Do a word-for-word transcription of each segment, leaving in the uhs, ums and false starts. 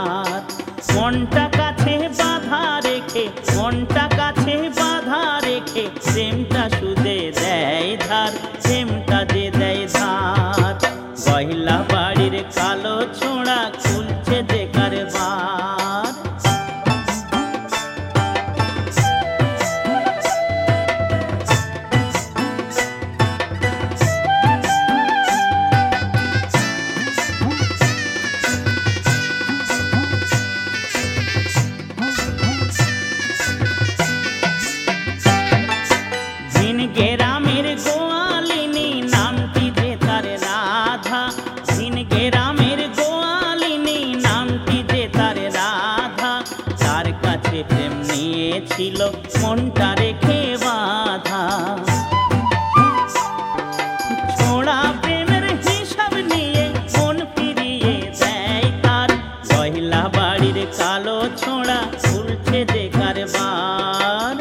ধার। মনটা কাছে বাঁধা রেখে মনটা কাছে বাঁধা রেখে প্রেমটা সুদে দেয় ধার, প্রেমটা যে দেয় ধার। গহিলা বাড়ির কালো ছোঁড়া খুলছে যে কারবার। গ্রামের গোয়ালিনী নামটি যে তার রাধা, ভিন গ্রামের গোয়ালিনী নামটি যে তার রাধা। তার কাছে প্রেম নিয়েছিল মনটা রেখে বাঁধা। ছোড়া প্রেমের হিসাব নিয়ে মন ফিরিয়ে দেয় তার। গহিলা বাড়ির কালো ছোড়া খুলছে যে কারবার।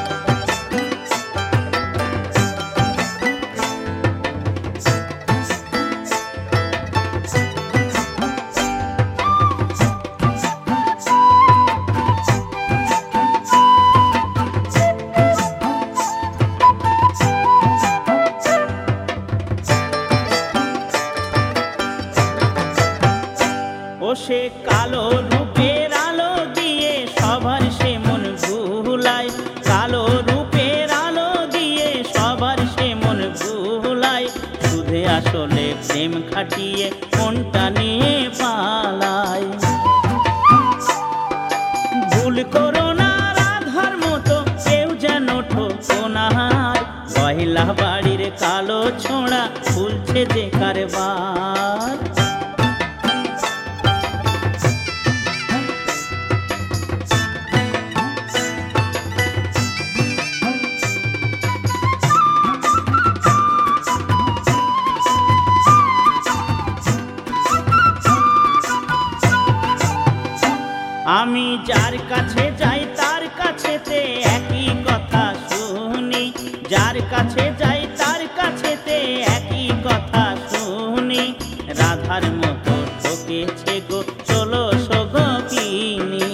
ও সে কালো রূপের আলো দিয়ে সবার সে মন ভুলায়, কালো রূপের আলো দিয়ে সবার সে মন ভুলায়। সুধে আসলে প্রেম খাটিয়ে মনটা নিয়ে পালায়। ভুল করো না রাধার মতো কেউ যেন ঠকো না হার। গহিলা বাড়ির কালো ছোঁড়া খুলছে যে কারবার। আমি যার কাছে যাই তার কাছেতে একই কথা শুনি, যার কাছে যাই তার কাছেতে একই কথা শুনি। রাধার মতো ঠকেছে গো চলো সগিনী।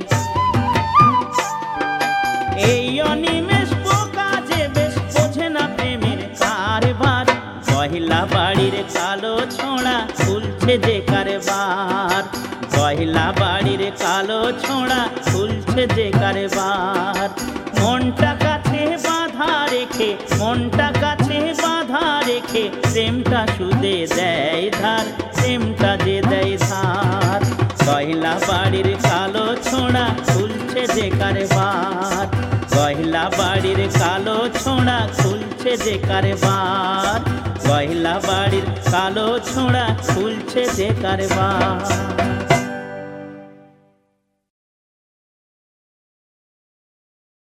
এই অনিমেষ পোকা যে বেশ বোঝে না প্রেমের কারবার। গহিলা বাড়ির কালো ছোঁড়া খুলছে যে কারবার। গহিলা বাড়ির কালো ছোঁড়া খুলছে যে কারবার। মনটা কাছে বাঁধা রেখে মনটা কাছে বাঁধা রেখে প্রেমটা সুদে দেয় ধার, প্রেমটা যে দেয় ধার। গহিলা বাড়ির কালো ছোঁড়া খুলছে যে কারবার। গহিলা বাড়ির কালো ছোঁড়া খুলছে যে কারবার। গহিলা বাড়ির কালো ছোঁড়া খুলছে যে কারবার।